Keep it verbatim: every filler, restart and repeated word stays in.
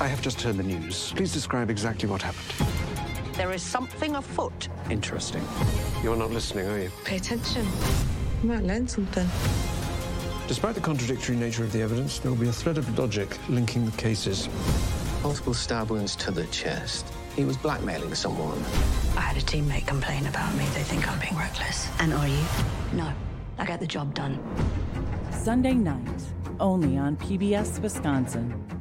I have just heard the news. Please describe exactly what happened. There is something afoot. Interesting. You're not listening, are you? Pay attention. You might learn something. Despite the contradictory nature of the evidence, there will be a thread of logic linking the cases. Multiple stab wounds to the chest. He was blackmailing someone. I had a teammate complain about me. They think I'm being reckless. And are you? No. I got the job done. Sunday night, only on P B S Wisconsin.